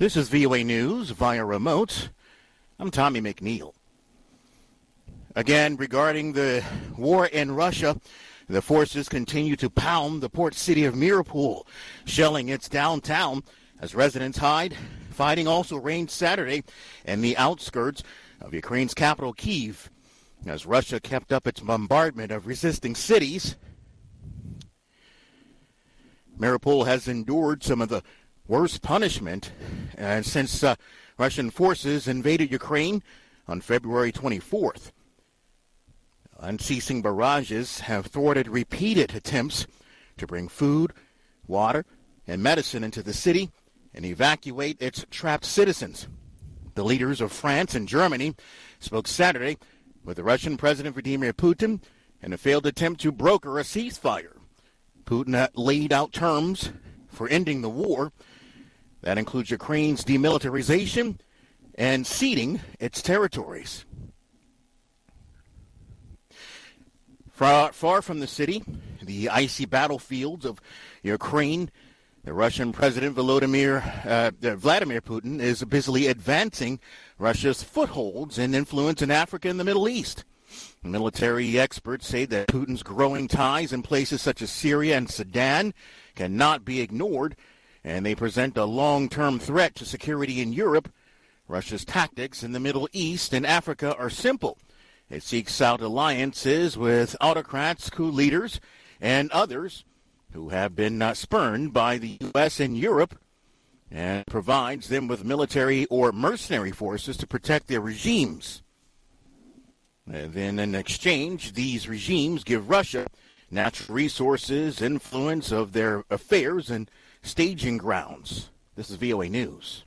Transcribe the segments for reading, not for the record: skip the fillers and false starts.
This is VOA News via remote. I'm Tommy McNeil. Again, regarding the war in Russia, the forces continue to pound the port city of Mariupol, shelling its downtown as residents hide. Fighting also reigned Saturday in the outskirts of Ukraine's capital, Kyiv, as Russia kept up its bombardment of resisting cities. Mariupol has endured some of the worst punishment since Russian forces invaded Ukraine on February 24th. Unceasing barrages have thwarted repeated attempts to bring food, water, and medicine into the city and evacuate its trapped citizens. The leaders of France and Germany spoke Saturday with the Russian President Vladimir Putin in a failed attempt to broker a ceasefire. Putin laid out terms for ending the war. That includes Ukraine's demilitarization and ceding its territories. Far from the city, the icy battlefields of Ukraine, the Russian President Vladimir Putin is busily advancing Russia's footholds and influence in Africa and the Middle East. Military experts say that Putin's growing ties in places such as Syria and Sudan cannot be ignored, and they present a long-term threat to security in Europe. Russia's tactics in the Middle East and Africa are simple. It seeks out alliances with autocrats, coup leaders, and others who have been spurned by the U.S. and Europe, and provides them with military or mercenary forces to protect their regimes. And then in exchange, these regimes give Russia natural resources, influence of their affairs, and staging grounds. This is VOA News.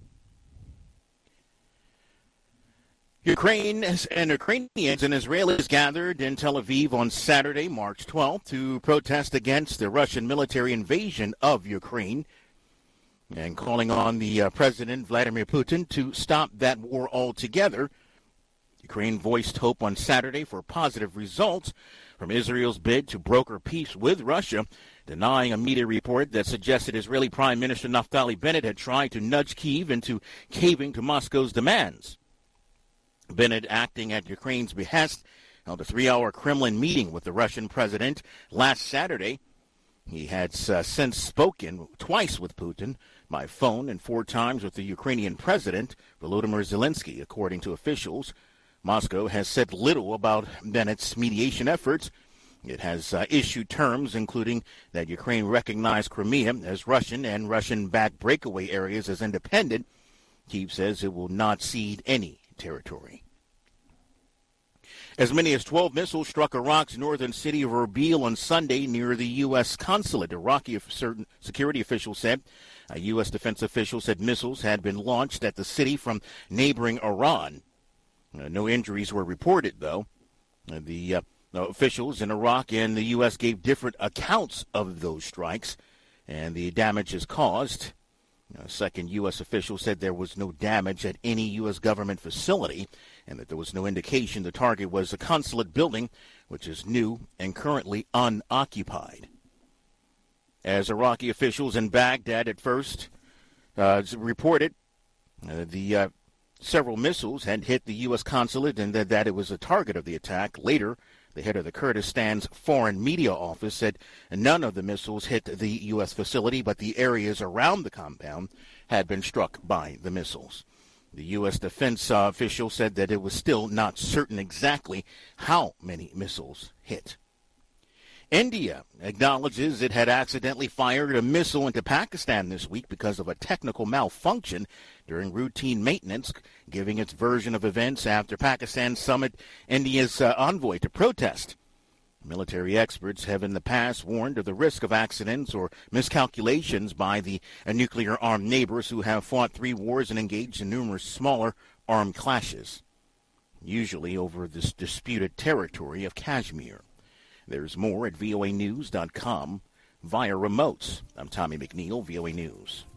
Ukrainians and Israelis gathered in Tel Aviv on Saturday, March 12th, to protest against the Russian military invasion of Ukraine and calling on the President Vladimir Putin to stop that war altogether. Ukraine voiced hope on Saturday for positive results from Israel's bid to broker peace with Russia, denying a media report that suggested Israeli Prime Minister Naftali Bennett had tried to nudge Kyiv into caving to Moscow's demands. Bennett, acting at Ukraine's behest, held a 3-hour Kremlin meeting with the Russian president last Saturday. He had since spoken twice with Putin by phone and 4 times with the Ukrainian president, Volodymyr Zelensky, according to officials. Moscow has said little about Bennett's mediation efforts. It has issued terms, including that Ukraine recognize Crimea as Russian and Russian-backed breakaway areas as independent. Kyiv says it will not cede any territory. As many as 12 missiles struck Iraq's northern city of Erbil on Sunday near the U.S. consulate. Iraqi security officials said. A U.S. defense official said missiles had been launched at the city from neighboring Iran. No injuries were reported, though. The officials in Iraq and the U.S. gave different accounts of those strikes and the damages caused. A second U.S. official said there was no damage at any U.S. government facility and that there was no indication the target was a consulate building, which is new and currently unoccupied. As Iraqi officials in Baghdad at first reported, several missiles had hit the U.S. consulate and that it was a target of the attack. Later, the head of the Kurdistan's foreign media office said none of the missiles hit the U.S. facility, but the areas around the compound had been struck by the missiles. The U.S. defense official said that it was still not certain exactly how many missiles hit. India acknowledges it had accidentally fired a missile into Pakistan this week because of a technical malfunction during routine maintenance, giving its version of events after Pakistan summoned India's envoy to protest. Military experts have in the past warned of the risk of accidents or miscalculations by the nuclear-armed neighbors who have fought 3 wars and engaged in numerous smaller armed clashes, usually over this disputed territory of Kashmir. There's more at voanews.com via remotes. I'm Tommy McNeil, VOA News.